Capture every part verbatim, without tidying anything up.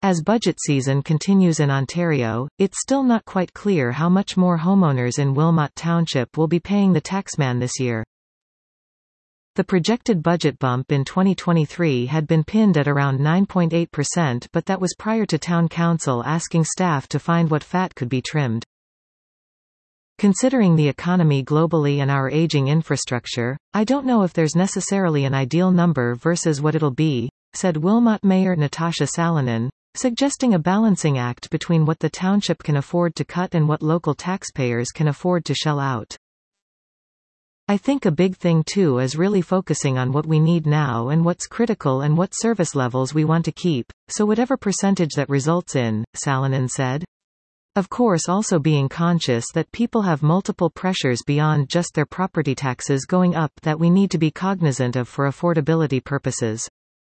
As budget season continues in Ontario, it's still not quite clear how much more homeowners in Wilmot Township will be paying the taxman this year. The projected budget bump in twenty twenty-three had been pinned at around nine point eight percent, but that was prior to Town Council asking staff to find what fat could be trimmed. Considering the economy globally and our aging infrastructure, I don't know if there's necessarily an ideal number versus what it'll be, said Wilmot Mayor Natasha Salonen, suggesting a balancing act between what the township can afford to cut and what local taxpayers can afford to shell out. I think a big thing too is really focusing on what we need now and what's critical and what service levels we want to keep, so whatever percentage that results in, Salonen said. Of course, also being conscious that people have multiple pressures beyond just their property taxes going up that we need to be cognizant of for affordability purposes.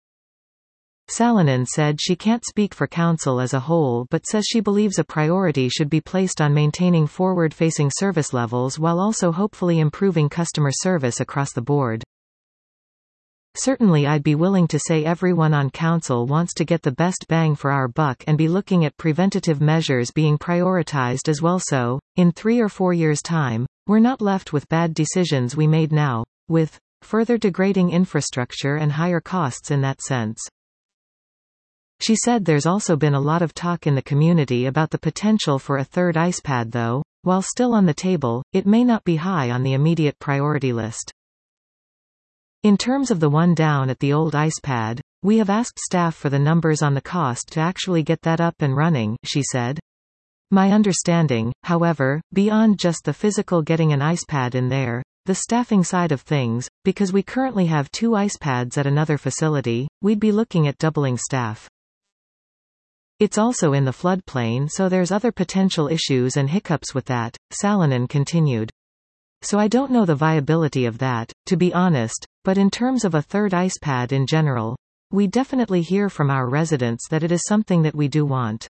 Salonen said she can't speak for council as a whole but says she believes a priority should be placed on maintaining forward-facing service levels while also hopefully improving customer service across the board. Certainly I'd be willing to say everyone on council wants to get the best bang for our buck and be looking at preventative measures being prioritized as well, so, in three or four years' time, we're not left with bad decisions we made now, with further degrading infrastructure and higher costs in that sense. She said there's also been a lot of talk in the community about the potential for a third ice pad though, while still on the table, it may not be high on the immediate priority list. In terms of the one down at the old ice pad, we have asked staff for the numbers on the cost to actually get that up and running, she said. My understanding, however, beyond just the physical getting an ice pad in there, the staffing side of things, because we currently have two ice pads at another facility, we'd be looking at doubling staff. It's also in the floodplain, so there's other potential issues and hiccups with that, Salonen continued. So I don't know the viability of that, to be honest, but in terms of a third ice pad in general, we definitely hear from our residents that it is something that we do want.